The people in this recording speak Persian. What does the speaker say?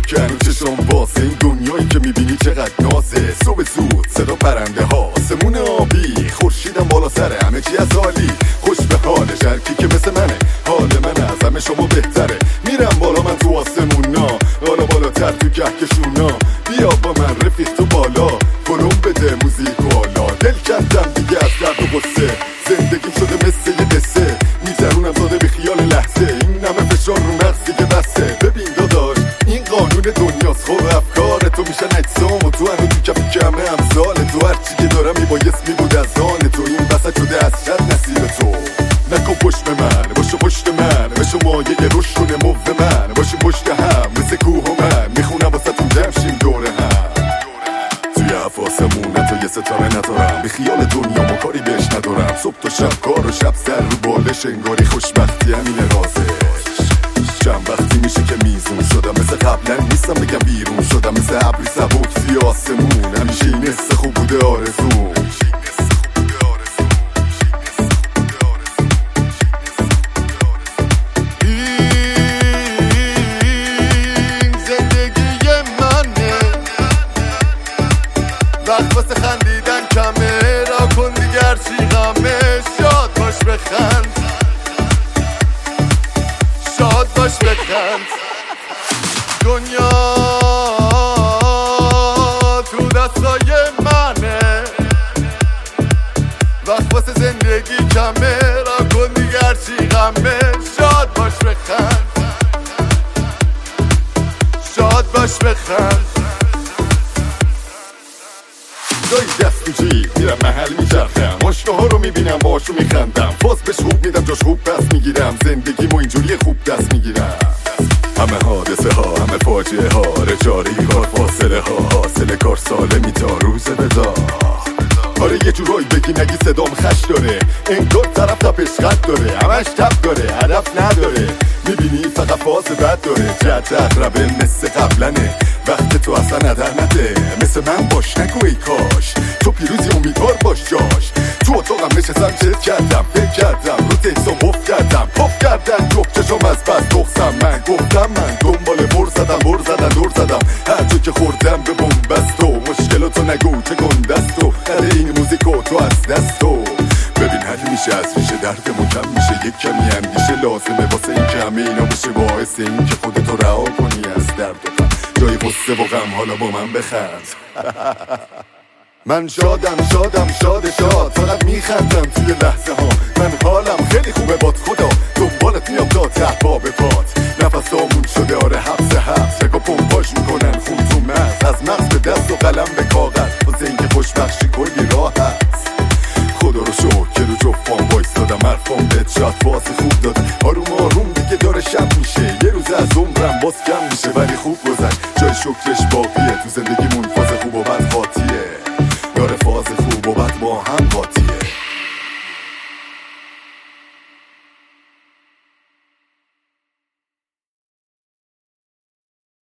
که هنو چشم واسه این دنیایی که میبینی چقدر نازه. صبح زود صدا پرنده ها، آسمون آبی، خورشیدم بالا سره، همه چی از عالی. خوش به حالش هرکی که مثل منه، حال من از همه شما بهتره. میرم بالا من تو آسمونا، بالا بالاتر تو کهکشونا. بیا با من رفیق تو بالا، فلوم بده موزیک و حالا. دل کندم دیگه از درد و غصه، زندگیم شده مثل یه قصه. میزنونم زاده به خیال لحظه، این همه فشار رو مغزی که بسته. ببین داداش این قانون دنیاست، خور افکار تو میشن اجسام و تو هنو تو کف کمه امثال تو. هرچی که دارم میبایست میبود از آن تو، این وسط شده از شد نصیب تو. نکن پشت به من، باشو پشت من، به شما یه روشونه مو من. باشو پشت هم مثل کوه و من، میخونم واسه تون جمشیم دور هم. توی حفاسمون تو یه ستاره ندارم، به خیال دنیا ما کاری بهش ندارم. صبح تا شب کار و شب سر رو بالش، انگاری خوشبختی همینه رازش. چند وقتی میشه که میزون شدم، مثل قبلا نیستم بگم بیرون شدم. مثل ابری سبک توی آسمون، همیشه این حس خوب بوده آرزوم. وقت واسه خندیدن کمه، را کن دیگر چی غمه. شاد باش بخند، شاد باش بخند. دنیا تو دستای منه، وقت واسه زندگی کمه، را کن دیگر چی غمه. شاد باش بخند، شاد باش بخند. جایی دست تو جیب میرم محل میچرخم، آشناها رو میبینم باشو میخندم. فاز بهش خوب میدم جاش خوب پس میگیرم، زندگیمو اینجوری خوب دست میگیرم. همه حادثه ها، همه فاجعه ها، رجاری کار فاصله ها، حاصل کار سالمی تا روز ودا. آره یه جورایی بگی نگی صدام خش داره، انگار طرف تپش خط داره، همش تپ داره هدف نداره. میبینی فقط فاز بد داره، جد اقربه مثل قبلنه. وقت تو اصلا ندر نده، مثل من باش نگو ای کاش. تو پیروزی امیدوار باش جاش. تو اتاقم نشستم چت کردم، فکر کردم رو تکسام مف کردم. پف کردن جفت چشم از بس دخصم، من گفتم من دنبال بر زدم دور زدم. هر جا که خوردم به بومبست و مشکلاتو نگو که گندست و نده این موزیکو تو از دستو. ببین حل میشه از ریشه دردمون کم میشه، یک کمی اندیشه لازمه واسه این که همه اینا بشه باعث این که خودتو رها کنی از درد و غم. جای غصه و غم حالا با من بخند. من شادم شاد فقط میخندم توی لحظه ها. من حالم خیلی خوبه باد خدا، دنبالت میام تا ته پا به پات. نفسامون شده آره حبس رگا پمپاژ میکنن خون تو مغز، از مغز به دست و قلم به کاغذ. واسه اینکه خوشبخشی کلی راه هست. خدا رو شکر رو جفام وایستادم، حرفام بهت شاد فاز خوب دادم. آروم دیگه داره شب میشه، یه روز از عمرم باز کم میشه ولی خوب گذشت. جای شکرش باقیه تو زندگیمون، فاز خوب و بد قاطیه. داره فاز خوب و بد با هم قاطیه.